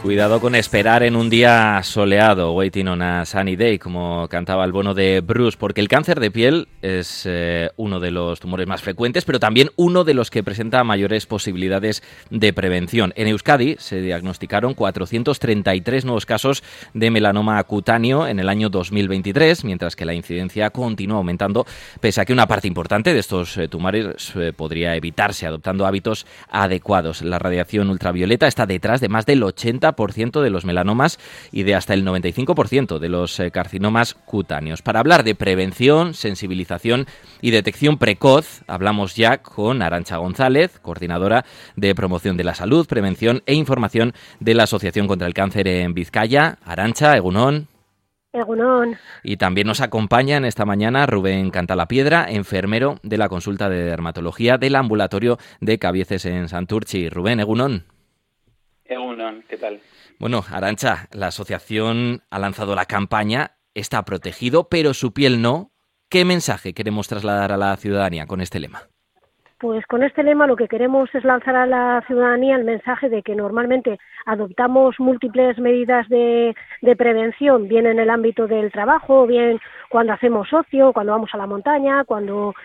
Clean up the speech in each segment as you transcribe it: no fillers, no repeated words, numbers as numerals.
Cuidado con esperar en un día soleado, waiting on a sunny day, como cantaba el Bono de Bruce, porque el cáncer de piel es uno de los tumores más frecuentes, pero también uno de los que presenta mayores posibilidades de prevención. En Euskadi se diagnosticaron 433 nuevos casos de melanoma cutáneo en el año 2023, mientras que la incidencia continúa aumentando, pese a que una parte importante de estos tumores podría evitarse adoptando hábitos adecuados. La radiación ultravioleta está detrás de más del 80% de los melanomas y de hasta el 95% de los carcinomas cutáneos. Para hablar de prevención, sensibilización y detección precoz, hablamos ya con Arantxa González, coordinadora de promoción de la salud, prevención e información de la Asociación contra el Cáncer en Vizcaya. Arantxa, egunon. Egunon. Y también nos acompaña en esta mañana Rubén Cantalapiedra, enfermero de la consulta de dermatología del ambulatorio de Cabieces en Santurtzi. Rubén, egunon. Egunon, ¿qué tal? Bueno, Arantxa, la asociación ha lanzado la campaña Está protegido, pero su piel no. ¿Qué mensaje queremos trasladar a la ciudadanía con este lema? Pues con este lema lo que queremos es lanzar a la ciudadanía el mensaje de que normalmente adoptamos múltiples medidas de prevención, bien en el ámbito del trabajo, bien cuando hacemos ocio, cuando vamos a la montaña, cuando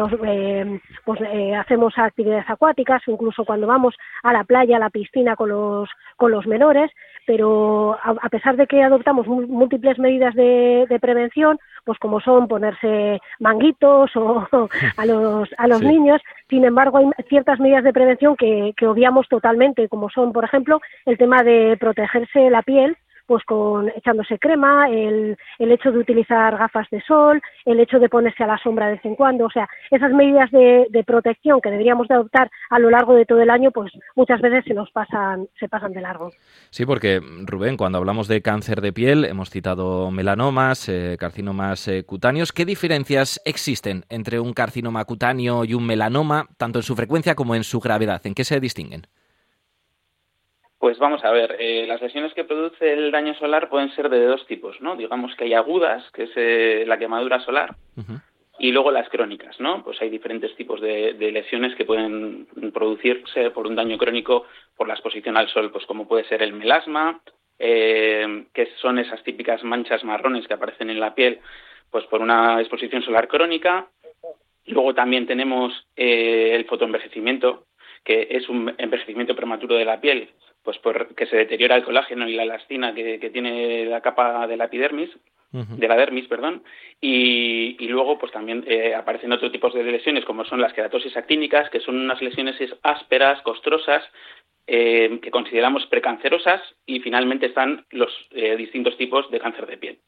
hacemos actividades acuáticas, o incluso cuando vamos a la playa, a la piscina con los menores, pero a pesar de que adoptamos múltiples medidas de prevención, pues como son ponerse manguitos o a los Sí. niños. Sin embargo, hay ciertas medidas de prevención que obviamos totalmente, como son, por ejemplo, el tema de protegerse la piel, pues echándose crema, el hecho de utilizar gafas de sol, el hecho de ponerse a la sombra de vez en cuando. O sea, esas medidas de protección que deberíamos de adoptar a lo largo de todo el año, pues muchas veces se pasan de largo. Sí, porque, Rubén, cuando hablamos de cáncer de piel, hemos citado melanomas, carcinomas cutáneos. ¿Qué diferencias existen entre un carcinoma cutáneo y un melanoma, tanto en su frecuencia como en su gravedad? ¿En qué se distinguen? Pues vamos a ver, las lesiones que produce el daño solar pueden ser de dos tipos, ¿no? Digamos que hay agudas, que es la quemadura solar, Uh-huh. y luego las crónicas, ¿no? Pues hay diferentes tipos de lesiones que pueden producirse por un daño crónico por la exposición al sol, pues como puede ser el melasma, que son esas típicas manchas marrones que aparecen en la piel, pues por una exposición solar crónica. Luego también tenemos el fotoenvejecimiento, que es un envejecimiento prematuro de la piel, pues porque se deteriora el colágeno y la elastina que tiene la capa de la epidermis, Uh-huh. de la dermis, perdón, y luego pues también aparecen otros tipos de lesiones como son las queratosis actínicas, que son unas lesiones ásperas, costrosas, que consideramos precancerosas, y finalmente están los distintos tipos de cáncer de piel.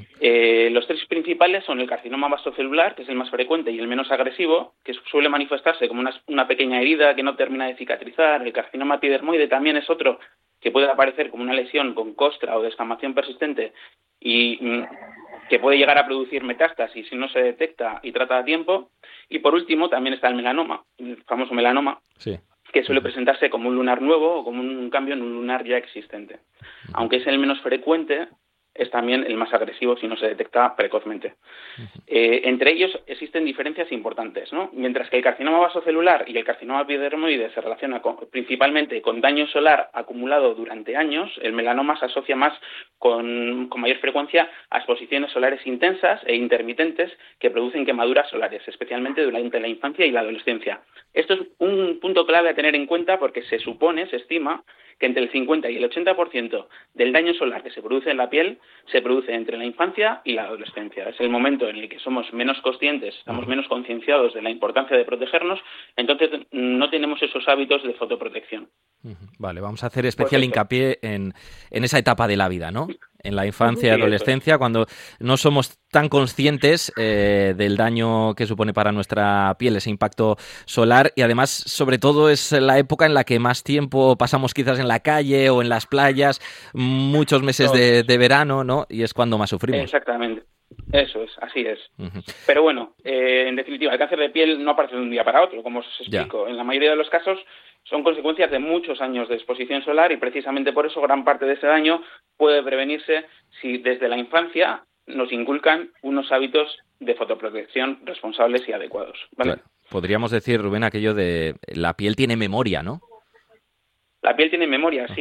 Los tres principales son el carcinoma vasocelular, que es el más frecuente y el menos agresivo, que suele manifestarse como una pequeña herida que no termina de cicatrizar. El carcinoma epidermoide también es otro que puede aparecer como una lesión con costra o descamación persistente y que puede llegar a producir metástasis si no se detecta y trata a tiempo. Y por último también está el melanoma, el famoso melanoma, Sí. que suele presentarse como un lunar nuevo o como un cambio en un lunar ya existente. Aunque es el menos frecuente, es también el más agresivo si no se detecta precozmente. Entre ellos existen diferencias importantes, ¿no? Mientras que el carcinoma vasocelular y el carcinoma epidermoide se relacionan principalmente con daño solar acumulado durante años, el melanoma se asocia más con mayor frecuencia a exposiciones solares intensas e intermitentes que producen quemaduras solares, especialmente durante la infancia y la adolescencia. Esto es un punto clave a tener en cuenta porque se estima que entre el 50 y el 80% del daño solar que se produce en la piel se produce entre la infancia y la adolescencia. Es el momento en el que somos menos conscientes, estamos menos concienciados de la importancia de protegernos, entonces no tenemos esos hábitos de fotoprotección. Vale, vamos a hacer especial hincapié en esa etapa de la vida, ¿no? En la infancia y Sí, adolescencia, cuando no somos tan conscientes del daño que supone para nuestra piel ese impacto solar, y además, sobre todo, es la época en la que más tiempo pasamos quizás en la calle o en las playas, muchos meses de verano, ¿no? Y es cuando más sufrimos. Exactamente. Eso es, así es. Uh-huh. Pero bueno, en definitiva, el cáncer de piel no aparece de un día para otro, como os explico. En la mayoría de los casos son consecuencias de muchos años de exposición solar y precisamente por eso gran parte de ese daño puede prevenirse si desde la infancia nos inculcan unos hábitos de fotoprotección responsables y adecuados, ¿vale? Claro. Podríamos decir, Rubén, aquello de la piel tiene memoria, ¿no? La piel tiene memoria, sí.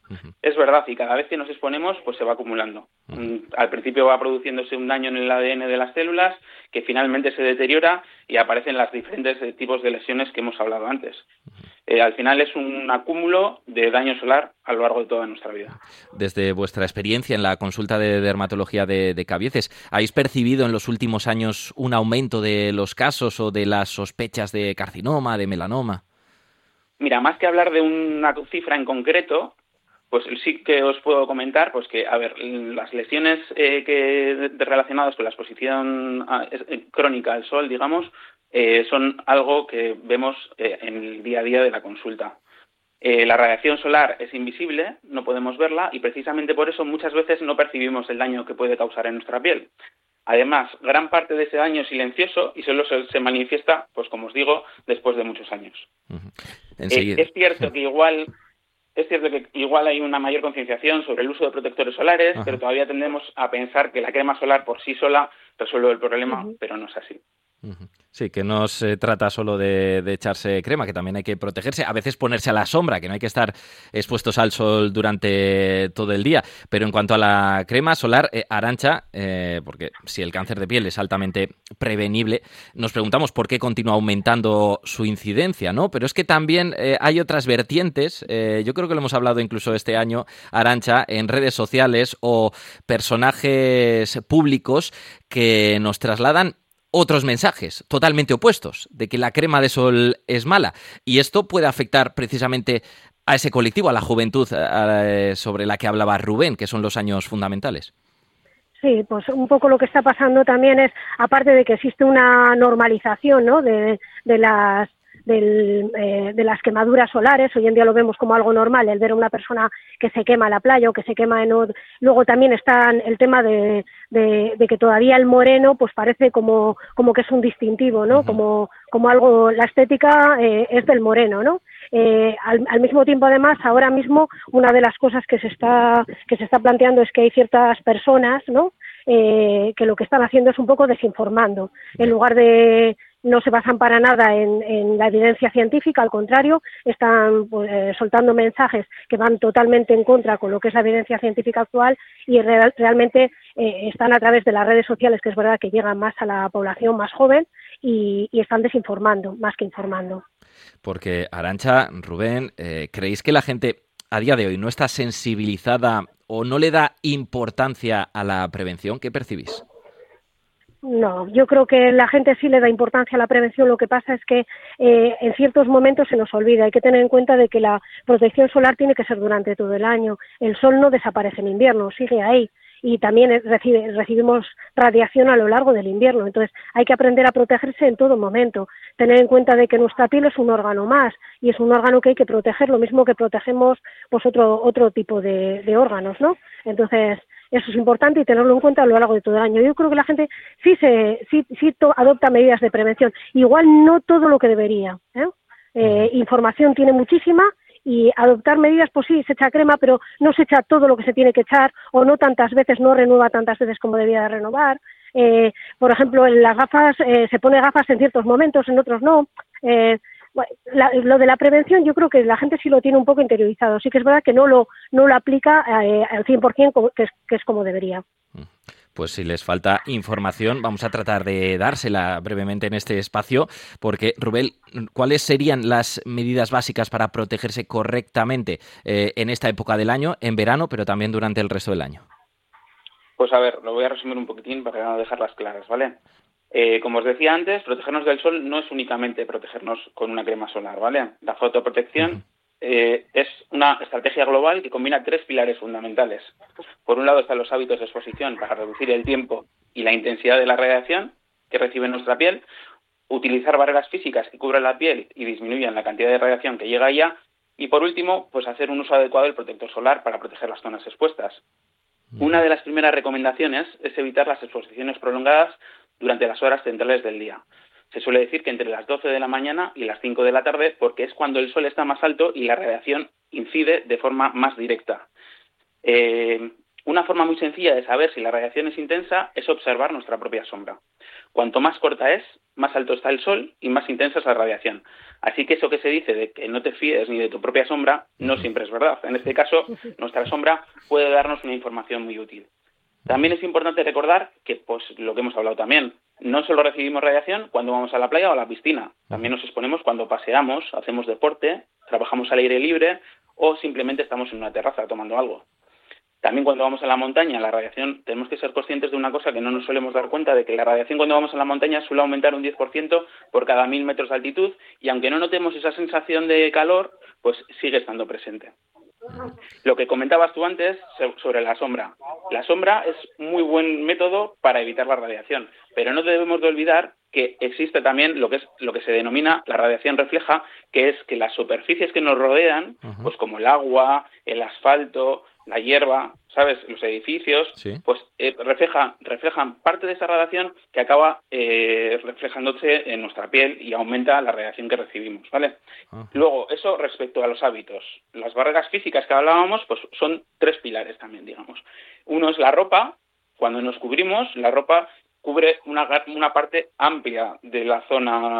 Es verdad, y cada vez que nos exponemos, pues se va acumulando. Al principio va produciéndose un daño en el ADN de las células, que finalmente se deteriora y aparecen los diferentes tipos de lesiones que hemos hablado antes. Al final es un acúmulo de daño solar a lo largo de toda nuestra vida. Desde vuestra experiencia en la consulta de dermatología de Cabieces, ¿habéis percibido en los últimos años un aumento de los casos o de las sospechas de carcinoma, de melanoma? Mira, más que hablar de una cifra en concreto, pues sí que os puedo comentar pues que, a ver, las lesiones relacionadas con la exposición crónica al sol, digamos, son algo que vemos en el día a día de la consulta. La radiación solar es invisible, no podemos verla y precisamente por eso muchas veces no percibimos el daño que puede causar en nuestra piel. Además, gran parte de ese daño es silencioso y solo se manifiesta, pues como os digo, después de muchos años. Es cierto que igual hay una mayor concienciación sobre el uso de protectores solares, pero todavía tendemos a pensar que la crema solar por sí sola resuelve el problema, pero no es así. Sí, que no se trata solo de echarse crema, que también hay que protegerse, a veces ponerse a la sombra, que no hay que estar expuestos al sol durante todo el día. Pero en cuanto a la crema solar, Arantxa, porque si el cáncer de piel es altamente prevenible, nos preguntamos por qué continúa aumentando su incidencia, ¿no? Pero es que también hay otras vertientes, yo creo que lo hemos hablado incluso este año, Arantxa, en redes sociales o personajes públicos que nos trasladan otros mensajes totalmente opuestos, de que la crema de sol es mala. Y esto puede afectar precisamente a ese colectivo, a la juventud sobre la que hablaba Rubén, que son los años fundamentales. Sí, pues un poco lo que está pasando también es, aparte de que existe una normalización, ¿no?, de las quemaduras solares. Hoy en día lo vemos como algo normal, el ver a una persona que se quema en la playa o que se quema en otro. Luego también está el tema de que todavía el moreno pues parece como que es un distintivo, ¿no? Como algo, la estética es del moreno, ¿no? Al mismo tiempo, además, ahora mismo una de las cosas que se está planteando es que hay ciertas personas, ¿no?, que lo que están haciendo es un poco desinformando, en lugar de no se basan para nada en la evidencia científica, al contrario, están soltando mensajes que van totalmente en contra con lo que es la evidencia científica actual y realmente están a través de las redes sociales, que es verdad que llegan más a la población más joven y están desinformando más que informando. Porque, Arantxa, Rubén, ¿creéis que la gente a día de hoy no está sensibilizada o no le da importancia a la prevención? ¿Qué percibís? No, yo creo que la gente sí le da importancia a la prevención. Lo que pasa es que en ciertos momentos se nos olvida. Hay que tener en cuenta de que la protección solar tiene que ser durante todo el año. El sol no desaparece en invierno, sigue ahí. Y también recibimos radiación a lo largo del invierno. Entonces hay que aprender a protegerse en todo momento. Tener en cuenta de que nuestra piel es un órgano más y es un órgano que hay que proteger, lo mismo que protegemos pues otro tipo de órganos, ¿no? Entonces eso es importante y tenerlo en cuenta a lo largo de todo el año. Yo creo que la gente sí adopta medidas de prevención. Igual no todo lo que debería, información tiene muchísima. Y adoptar medidas, pues sí, se echa crema, pero no se echa todo lo que se tiene que echar, o no tantas veces, no renueva tantas veces como debía de renovar. Por ejemplo, en las gafas, se pone gafas en ciertos momentos, en otros no. Lo de la prevención yo creo que la gente sí lo tiene un poco interiorizado. Sí que es verdad que no lo aplica al 100%, que es como debería. Pues si les falta información, vamos a tratar de dársela brevemente en este espacio, porque, Rubén, ¿cuáles serían las medidas básicas para protegerse correctamente en esta época del año, en verano, pero también durante el resto del año? Pues a ver, lo voy a resumir un poquitín para no dejarlas claras, ¿vale? Como os decía antes, protegernos del sol no es únicamente protegernos con una crema solar, ¿vale? La fotoprotección es una estrategia global que combina 3 pilares fundamentales. Por un lado están los hábitos de exposición para reducir el tiempo y la intensidad de la radiación que recibe nuestra piel, utilizar barreras físicas que cubran la piel y disminuyan la cantidad de radiación que llega a ella, y por último, pues hacer un uso adecuado del protector solar para proteger las zonas expuestas. Una de las primeras recomendaciones es evitar las exposiciones prolongadas durante las horas centrales del día. Se suele decir que entre las 12 de la mañana y las 5 de la tarde, porque es cuando el sol está más alto y la radiación incide de forma más directa. Una forma muy sencilla de saber si la radiación es intensa es observar nuestra propia sombra. Cuanto más corta es, más alto está el sol y más intensa es la radiación. Así que eso que se dice de que no te fíes ni de tu propia sombra no siempre es verdad. En este caso, nuestra sombra puede darnos una información muy útil. También es importante recordar que, pues lo que hemos hablado también, no solo recibimos radiación cuando vamos a la playa o a la piscina, también nos exponemos cuando paseamos, hacemos deporte, trabajamos al aire libre o simplemente estamos en una terraza tomando algo. También cuando vamos a la montaña, la radiación, tenemos que ser conscientes de una cosa que no nos solemos dar cuenta, de que la radiación cuando vamos a la montaña suele aumentar un 10% por cada 1000 metros de altitud y aunque no notemos esa sensación de calor, pues sigue estando presente. Lo que comentabas tú antes sobre la sombra. La sombra es muy buen método para evitar la radiación, pero no debemos de olvidar que existe también lo que se denomina la radiación refleja, que es que las superficies que nos rodean, pues como el agua, el asfalto, la hierba, ¿sabes?, los edificios, sí, pues reflejan parte de esa radiación que acaba reflejándose en nuestra piel y aumenta la radiación que recibimos, ¿vale? Luego, eso respecto a los hábitos. Las barreras físicas que hablábamos, pues son 3 pilares también, digamos. Uno es la ropa. Cuando nos cubrimos, la ropa cubre una parte amplia de la zona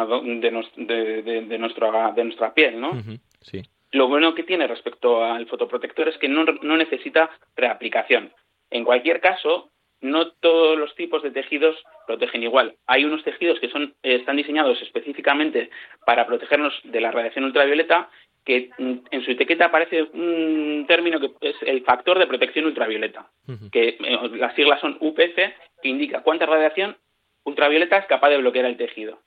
de nuestra piel, ¿no? Sí. Lo bueno que tiene respecto al fotoprotector es que no necesita reaplicación. En cualquier caso, no todos los tipos de tejidos protegen igual. Hay unos tejidos que están diseñados específicamente para protegernos de la radiación ultravioleta, que en su etiqueta aparece un término que es el factor de protección ultravioleta, que las siglas son UPF, que indica cuánta radiación ultravioleta es capaz de bloquear el tejido.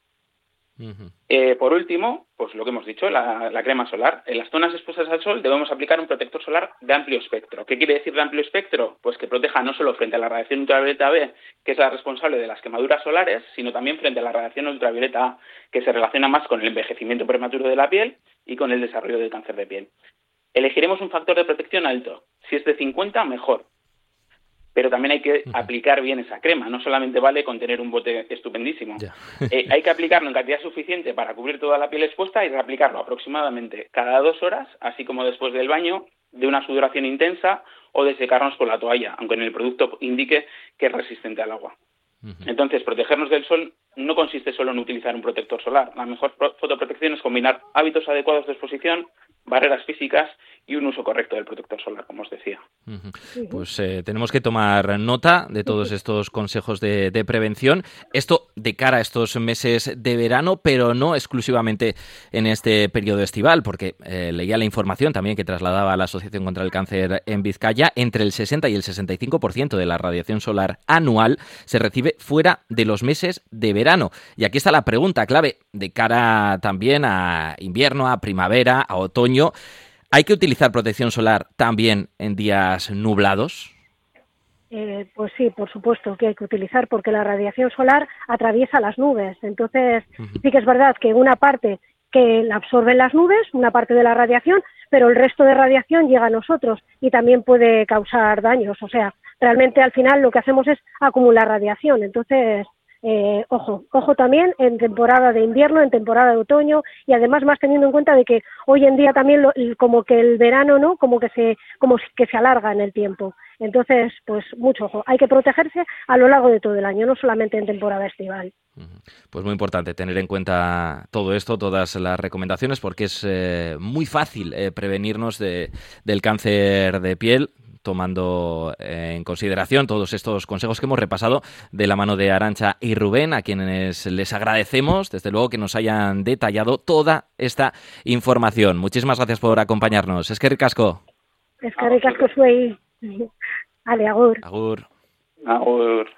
Por último, pues lo que hemos dicho, la crema solar. En las zonas expuestas al sol debemos aplicar un protector solar de amplio espectro. ¿Qué quiere decir de amplio espectro? Pues que proteja no solo frente a la radiación ultravioleta B, que es la responsable de las quemaduras solares, sino también frente a la radiación ultravioleta A, que se relaciona más con el envejecimiento prematuro de la piel y con el desarrollo del cáncer de piel. Elegiremos un factor de protección alto. Si es de 50, mejor. Pero también hay que aplicar bien esa crema. No solamente vale con tener un bote estupendísimo. Hay que aplicarlo en cantidad suficiente para cubrir toda la piel expuesta y reaplicarlo aproximadamente cada 2 horas, así como después del baño, de una sudoración intensa o de secarnos con la toalla, aunque en el producto indique que es resistente al agua. Entonces, protegernos del sol no consiste solo en utilizar un protector solar. La mejor fotoprotección es combinar hábitos adecuados de exposición, barreras físicas y un uso correcto del protector solar, como os decía. Pues tenemos que tomar nota de todos estos consejos de prevención. Esto de cara a estos meses de verano, pero no exclusivamente en este periodo estival, porque leía la información también que trasladaba la Asociación contra el Cáncer en Vizcaya. Entre el 60 y el 65% de la radiación solar anual se recibe fuera de los meses de verano. Y aquí está la pregunta clave de cara también a invierno, a primavera, a otoño. ¿Hay que utilizar protección solar también en días nublados? Pues sí, por supuesto que hay que utilizar, porque la radiación solar atraviesa las nubes. Entonces, sí que es verdad que una parte que la absorben las nubes, una parte de la radiación, pero el resto de radiación llega a nosotros y también puede causar daños. O sea, realmente al final lo que hacemos es acumular radiación. Entonces, ojo también en temporada de invierno, en temporada de otoño, y además más teniendo en cuenta de que hoy en día también como que el verano, ¿no?, como que se alarga en el tiempo. Entonces, pues mucho ojo, hay que protegerse a lo largo de todo el año, no solamente en temporada estival. Pues muy importante tener en cuenta todo esto, todas las recomendaciones, porque es muy fácil prevenirnos del cáncer de piel, tomando en consideración todos estos consejos que hemos repasado de la mano de Arantxa y Rubén, a quienes les agradecemos, desde luego, que nos hayan detallado toda esta información. Muchísimas gracias por acompañarnos. Eskerrik asko. Eskerrik asko zuei. Ale, agur. Agur. Agur.